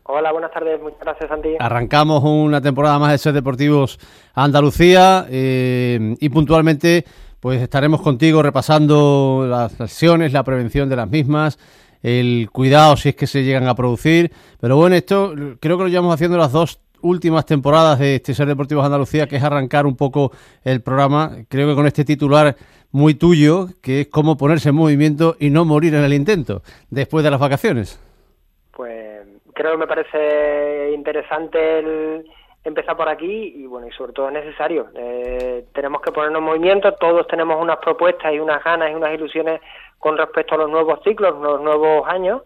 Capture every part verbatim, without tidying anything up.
Hola, buenas tardes, muchas gracias, Santi. Arrancamos una temporada más de Ser Deportivos Andalucía eh, y puntualmente pues estaremos contigo repasando las lesiones, la prevención de las mismas, el cuidado si es que se llegan a producir. Pero bueno, esto creo que lo llevamos haciendo las dos últimas temporadas de este Ser Deportivos Andalucía, que es arrancar un poco el programa, creo que con este titular muy tuyo, que es cómo ponerse en movimiento y no morir en el intento, después de las vacaciones. Pues creo que me parece interesante el empezar por aquí y bueno, y sobre todo es necesario. Eh, tenemos que ponernos en movimiento, todos tenemos unas propuestas y unas ganas y unas ilusiones con respecto a los nuevos ciclos, los nuevos años.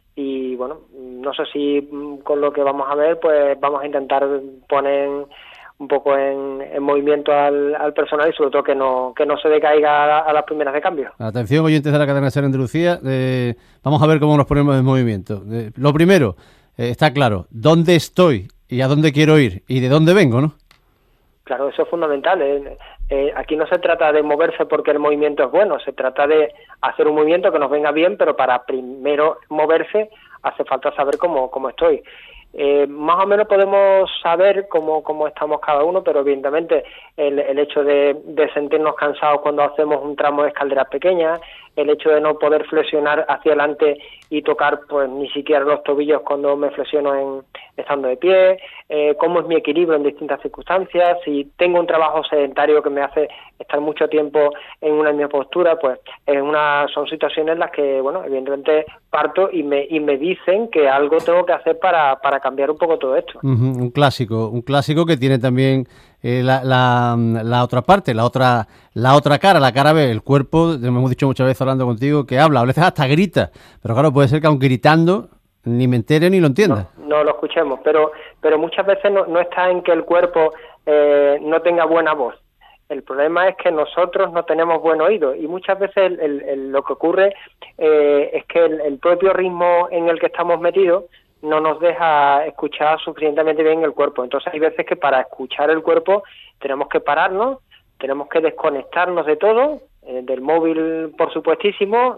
Y bueno, no sé si con lo que vamos a ver, pues vamos a intentar poner un poco en, en movimiento al, al personal y sobre todo que no que no se decaiga a, a las primeras de cambio. Atención, oyentes de la cadena Ser Andalucía, eh, vamos a ver cómo nos ponemos en movimiento. Eh, lo primero, eh, está claro, ¿dónde estoy y a dónde quiero ir y de dónde vengo, no? Claro, eso es fundamental. Eh, eh, aquí no se trata de moverse porque el movimiento es bueno, se trata de hacer un movimiento que nos venga bien, pero para primero moverse hace falta saber cómo, cómo estoy. Eh, más o menos podemos saber cómo, cómo estamos cada uno, pero evidentemente el, el hecho de, de sentirnos cansados cuando hacemos un tramo de escaleras pequeñas, el hecho de no poder flexionar hacia adelante y tocar pues ni siquiera los tobillos cuando me flexiono en, estando de pie, eh, cómo es mi equilibrio en distintas circunstancias, si tengo un trabajo sedentario que me hace estar mucho tiempo en una misma postura, pues es una, son situaciones en las que, bueno, evidentemente parto y me y me dicen que algo tengo que hacer para, para cambiar un poco todo esto. Uh-huh, un clásico, un clásico que tiene también eh, la, la, la otra parte, la otra la otra cara, la cara B, el cuerpo, me hemos dicho muchas veces hablando contigo, que habla, a veces hasta grita, pero claro, puede ser que aun gritando ni me entere ni lo entienda. No, no lo escuchemos, pero pero muchas veces no, no está en que el cuerpo eh, no tenga buena voz. El problema es que nosotros no tenemos buen oído y muchas veces el, el, el, lo que ocurre eh, es que el, el propio ritmo en el que estamos metidos no nos deja escuchar suficientemente bien el cuerpo. Entonces hay veces que para escuchar el cuerpo tenemos que pararnos, tenemos que desconectarnos de todo, eh, del móvil por supuestísimo,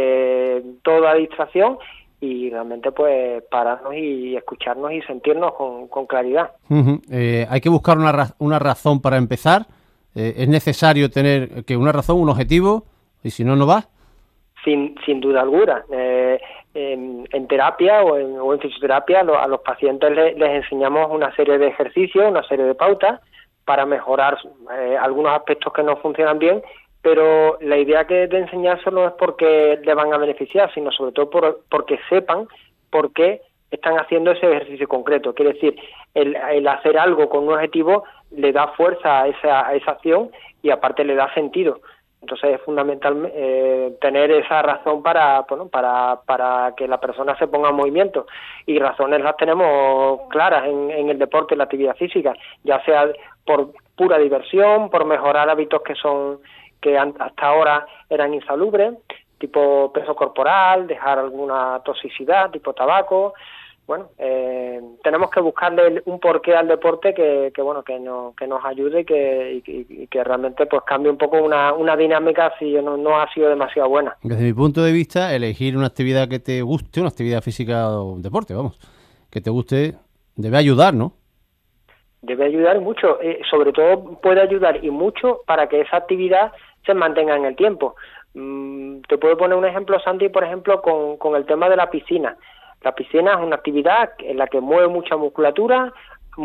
de toda distracción y realmente pues pararnos y escucharnos y sentirnos con, con claridad. Uh-huh. Eh, hay que buscar una, ra- una razón para empezar. Eh, es necesario tener que una razón, un objetivo, y si no, no va. Sin, sin duda alguna. Eh, en, en terapia o en, o en fisioterapia lo, a los pacientes les, les enseñamos una serie de ejercicios, una serie de pautas para mejorar eh, algunos aspectos que no funcionan bien, pero la idea que de enseñárselo no es porque le van a beneficiar, sino sobre todo por, porque sepan por qué están haciendo ese ejercicio concreto. Quiere decir, el, el hacer algo con un objetivo le da fuerza a esa, a esa acción y aparte le da sentido. Entonces es fundamental eh, tener esa razón para, bueno, para para que la persona se ponga en movimiento. Y razones las tenemos claras en, en el deporte, en la actividad física, ya sea por pura diversión, por mejorar hábitos que son que hasta ahora eran insalubres, tipo peso corporal, dejar alguna toxicidad, tipo tabaco. Bueno, eh, tenemos que buscarle un porqué al deporte que, que bueno que nos que nos ayude y que, y, y que realmente pues cambie un poco una, una dinámica si no, no ha sido demasiado buena. Desde mi punto de vista, elegir una actividad que te guste, una actividad física o un deporte, vamos, que te guste, debe ayudar, ¿no? Debe ayudar mucho, eh, sobre todo puede ayudar y mucho para que esa actividad se mantenga en el tiempo. Mm, te puedo poner un ejemplo, Santi, por ejemplo, con, con el tema de la piscina. La piscina es una actividad en la que mueve mucha musculatura,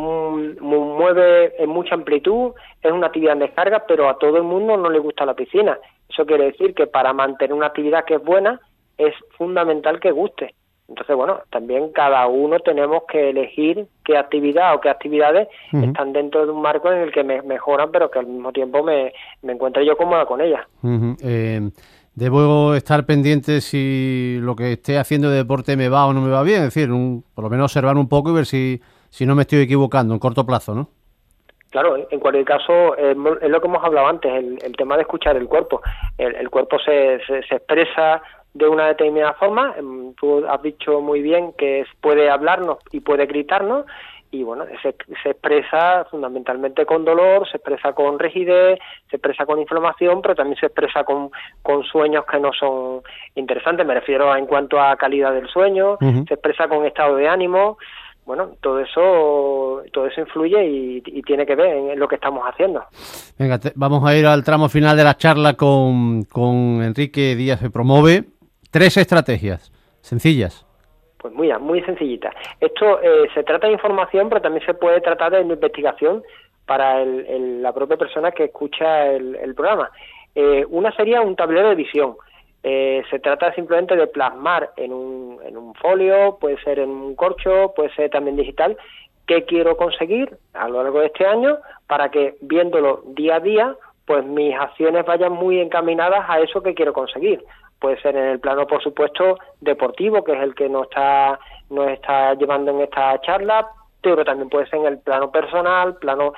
mueve en mucha amplitud, es una actividad en descarga, pero a todo el mundo no le gusta la piscina. Eso quiere decir que para mantener una actividad que es buena, es fundamental que guste. Entonces, bueno, también cada uno tenemos que elegir qué actividad o qué actividades uh-huh. están dentro de un marco en el que me mejoran, pero que al mismo tiempo me, me encuentre yo cómoda con ellas. Uh-huh. Eh... ¿Debo estar pendiente si lo que esté haciendo de deporte me va o no me va bien? Es decir, un, por lo menos observar un poco y ver si, si no me estoy equivocando en corto plazo, ¿no? Claro, en cualquier caso, eh, es lo que hemos hablado antes, el, el tema de escuchar el cuerpo. El, el cuerpo se, se, se expresa de una determinada forma. Tú has dicho muy bien que puede hablarnos y puede gritarnos, y bueno, se, se expresa fundamentalmente con dolor, se expresa con rigidez, se expresa con inflamación, pero también se expresa con, con sueños que no son interesantes, me refiero a, en cuanto a calidad del sueño, uh-huh. se expresa con estado de ánimo. Bueno, todo eso todo eso influye y, y tiene que ver en lo que estamos haciendo. Venga, te, vamos a ir al tramo final de la charla con, con Enrique Díaz de Promove. Tres estrategias sencillas. Pues muy, muy sencillita. Esto eh, se trata de información, pero también se puede tratar de investigación para el, el, la propia persona que escucha el, el programa. Eh, una sería un tablero de visión. Eh, se trata simplemente de plasmar en un, en un folio, puede ser en un corcho, puede ser también digital, qué quiero conseguir a lo largo de este año para que, viéndolo día a día, pues mis acciones vayan muy encaminadas a eso que quiero conseguir. Puede ser en el plano, por supuesto, deportivo, que es el que nos está, nos está llevando en esta charla, pero también puede ser en el plano personal, plano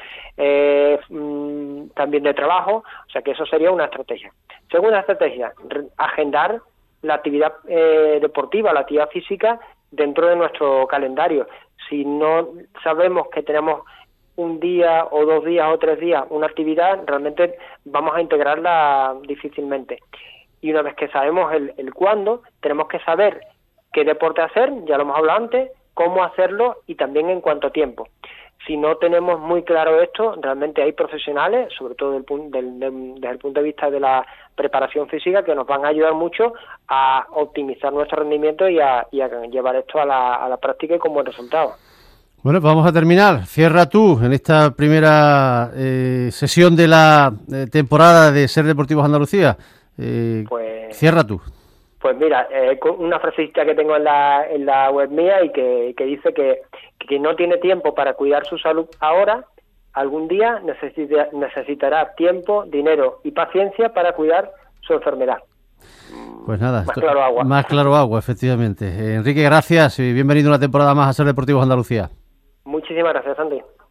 eh, mmm, también de trabajo, o sea que eso sería una estrategia. Segunda estrategia, agendar la actividad eh, deportiva, la actividad física dentro de nuestro calendario. Si no sabemos que tenemos un día o dos días o tres días una actividad, realmente vamos a integrarla difícilmente. Y una vez que sabemos el, el cuándo, tenemos que saber qué deporte hacer, ya lo hemos hablado antes, cómo hacerlo y también en cuánto tiempo. Si no tenemos muy claro esto, realmente hay profesionales, sobre todo desde el, del, del, desde el punto de vista de la preparación física, que nos van a ayudar mucho a optimizar nuestro rendimiento y a, y a llevar esto a la, a la práctica y con buen resultado. Bueno, pues vamos a terminar. Cierra tú en esta primera eh, sesión de la eh, temporada de Ser Deportivos Andalucía. Eh, pues, cierra tú. Pues mira, eh, una frasecita que tengo en la, en la web mía y que, que dice que, que no tiene tiempo para cuidar su salud ahora, algún día necesita, necesitará tiempo, dinero y paciencia para cuidar su enfermedad. Pues nada, más claro agua. Más claro agua, efectivamente. Eh, Enrique, gracias y bienvenido una temporada más a Ser Deportivos Andalucía. Muchísimas gracias, Santi.